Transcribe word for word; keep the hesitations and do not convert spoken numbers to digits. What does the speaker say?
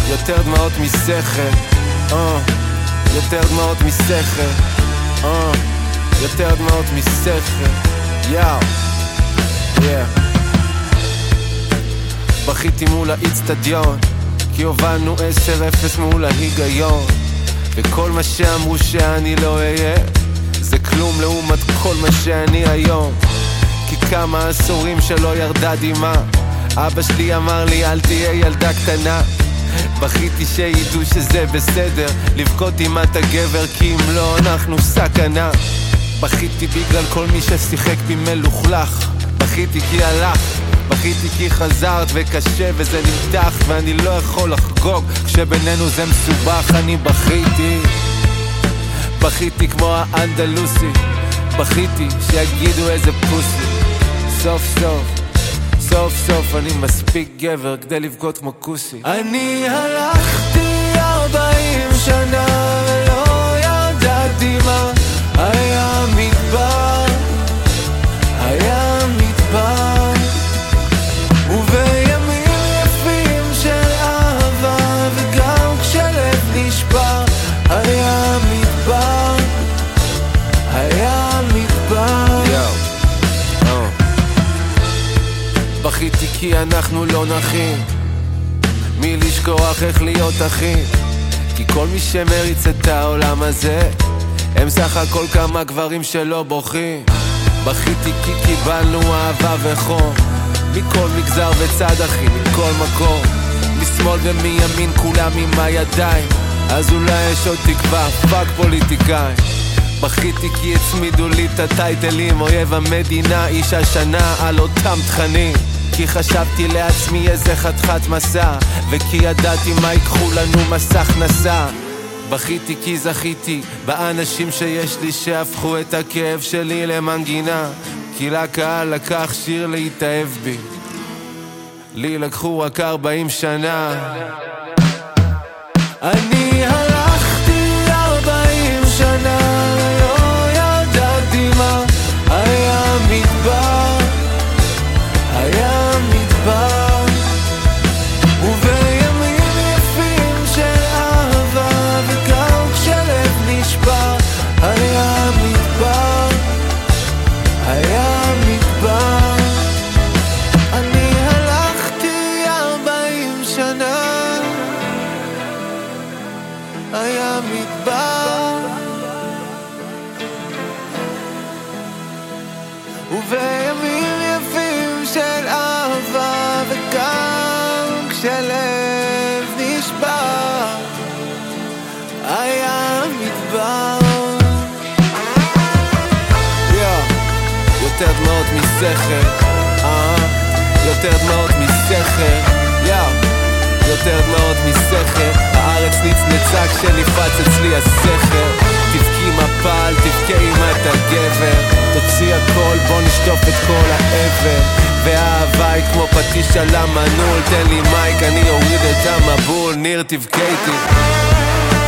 יותר דמעות משכל, uh, יותר דמעות משכל, uh, יותר דמעות משכל, יאו, yeah. בכיתי מול האצטדיון, כי הובלנו עשר אפס מול ההיגיון, וכל מה שאמרו שאני לא אהיה זה כלום לעומת כל מה שאני היום. כי כמה עשורים שלא ירדה דמעה, אבא שלי אמר לי אל תהיה ילדה קטנה. בכיתי שידעו שזה בסדר לבכות אם אתה גבר, כי אם לא אנחנו סכנה. בכיתי בגלל כל מי ששיחק בי מלוכלך, בכיתי כי הלך, בכיתי כי חזרת וקשה וזה נמתח ואני לא יכול לחגוג כשבינינו זה מסובך. אני בכיתי, בכיתי כמו האנדלוסי, בכיתי שיגידו איזה פוסי. סוף סוף, סוף סוף אני מספיק גבר כדי לבכות כמו כוסי. אני הלכתי ארבעים שנה ולא ידעתי מה היה מדבר, היה מדבר, ובימים יפים של אהבה וגם כשלב נשבר היה מדבר, היה מדבר. בכיתי כי אנחנו לא נחים מלשכוח איך להיות אחים, כי כל מי שמריץ את העולם הזה הם סך הכל כמה גברים שלא בוכים. בכיתי כי קיבלנו אהבה וחום מכל מגזר וצד אחי, מכל מקום, משמאל ומימין כולם עם הידיים, אז אולי יש עוד תקווה, פאק פוליטיקאים. בכיתי כי הצמידו לי את הטייטלים, אויב המדינה, איש השנה, על אותם תכנים, כי חשבתי לעצמי איזה חתיכת מסע, וכי ידעתי מה ייקחו לנו מסך נסע. בכיתי כי זכיתי באנשים שיש לי שהפכו את הכאב שלי למנגינה, כי לקהל לקח שיר להתאהב בי, לי לקחו רק ארבעים שנה. אני הלכתי ארבעים שנה ולא ידעתי מה היה מדבר, היה מדבר, ובימים יפים של אהבה וגם כשלב נשבר היה מדבר, היה מדבר. אני הלכתי ארבעים שנה, היה מדבר, ובימים יפים של אהבה וגם כשלב נשבר היה מדבר. יותר דמעות משכל, אה, יותר דמעות משכל, יא, יותר דמעות משכל. הארץ נצנצה כשנפרץ אצלי הסכר, תבכי מפל, תבכה אם אתה גבר, תוציא הכל, בוא נשטוף את כל העבר, והאהבה היא כמו פטיש על המנעול, תן לי מייק אני אוריד את המבול, ניר תבכה איתי.